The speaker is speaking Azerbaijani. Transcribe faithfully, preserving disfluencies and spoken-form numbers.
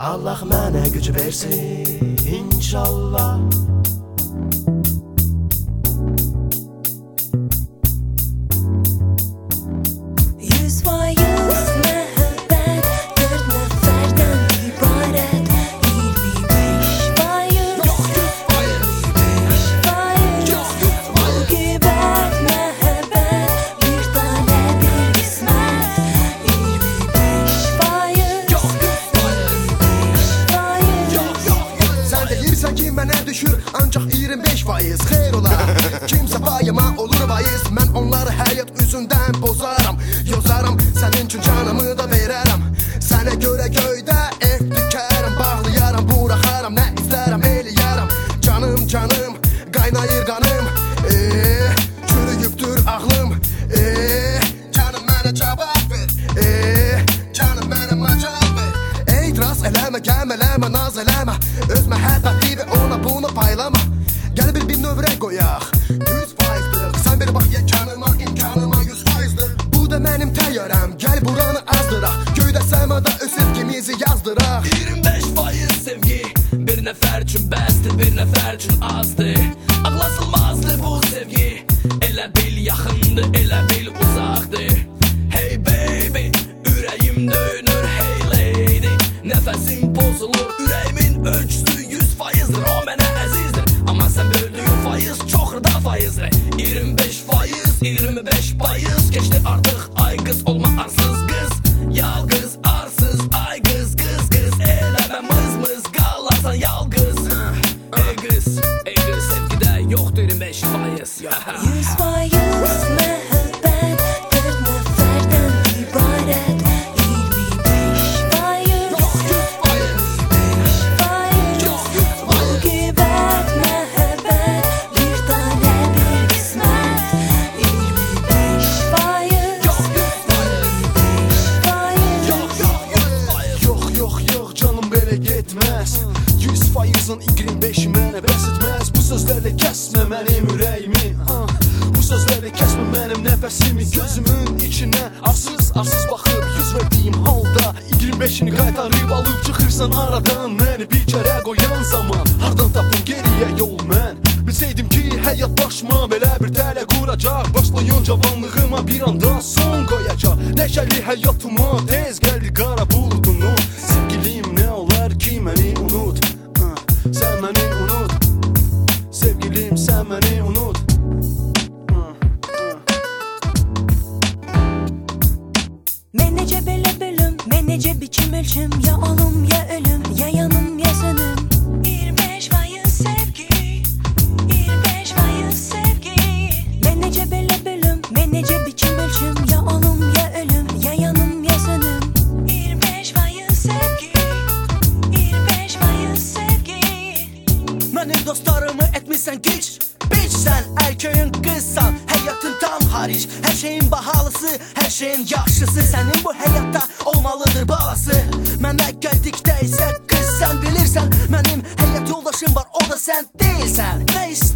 Allah mənə güc versin inşallah. Yüz faiz məhəbbət dörd nəfərdən ibarət. iyirmi beş faiz müqibət məhəbbət bir dənə bir qismət. iyirmi beş faiz Sən deyirsən ki mənə düşür ancaq iyirmi beş faiz xeyr olar. Kimsə payıma olur vaiz, mən onları həyat üzündən bozaram, yozaram, sənin üçün canımı da verərəm. Sənə görə göydə ev dikərəm, bağlayaram, buraxaram, nə istərəm eləyərəm. Canım canım qaynayır qanım, eee çürüyübdür ağlım, eee canım mənə cavab ver, eee canım mənə macal ver. Etiraz eləmə, gəm eləmə, naz eləmə, öz məhəbbəti ona bunu paylama. Gəl bir bir növrə qoyaq, yüz faizdir. Sən bir bax yekanıma, imkanıma yüz faizdir. Bu da mənim təyyarəm, gəl buranı azdıraq. Göydə səmada öz sevgimizi yazdıraq. iyirmi beş faiz sevgi bir nəfər üçün bəsdir, bir nəfər üçün azdır. Ağlasılmazdır bu sevgi, elə bil yaxındır, elə bil uzaqdır. Hey baby, ürəyim dönür, hey lady, nəfəsim pozulur, ürəyimin ölçüsü yüz faizdir, o mənə əzizdir. Amma sən böldüyün faiz çoxdur da faizdir. iyirmi beş faiz, iyirmi beş faiz keçdi artıq, ay qız olma arsız qız. Yalqız, arsız, ay qız, qız, qız, eləmə mız mız, qalarsan yalqız. Ey qız, ey qız, sevgidə yoxdur iyirmi beş faiz. Yüz faiz məhəbbət dörd nəfərdən ibarət. iyirmi beş faiz müqibət məhəbbət bir dənə bir qismət. iyirmi beş faiz Yox, yox, yox, canım belə getməz. yüz faizin iyirmi beşi mənə bəs etməz. Bu sözlərlə kəsmə mənim ürəyimi, ah. Bu sözlərlə kəsmə mənim nəfəsimi. Gözümün içinə arsız, arsız baxıb yüz verdiyim halda iyirmi beşini qaytarıb alıb çıxırsan aradan. Məni bir kərə qoyan zaman hardan tapım geriyə yol mən. Bilsəydim ki həyat başıma belə bir tələ quracaq. Başlayın cavanlığıma bir anda son qoyacaq. Nəşəli həyatıma tez gəldi qara buludunu. Sevgilim nə olar ki məni unut, ah. Sən məni unut, sevgilim sən məni unut. Mən necə belə bölüm, mən necə biçim ölçüm. Ya alım ya ölüm, ya yanım ya sönüm. iyirmi beş faiz sevgi, iyirmi beş faiz sevgi. Mən necə belə bölüm, mən necə biçim ölçüm. Ya alım ya ölüm, ya yanım ya sönüm. iyirmi beş faiz sevgi, iyirmi beş faiz sevgi. Mənim dostlarımı etmirsən gic, bic sən erköyün qızsan, həyatın tam haric. Hər şeyin bahalısı, hər şeyin yaxşısı sənin bu həyatda olmalıdır balası. Mənə gəldikdə isə qız sən bilirsən, mənim həyat yoldaşım var, o da sən deyilsən. Nə istəyirsən?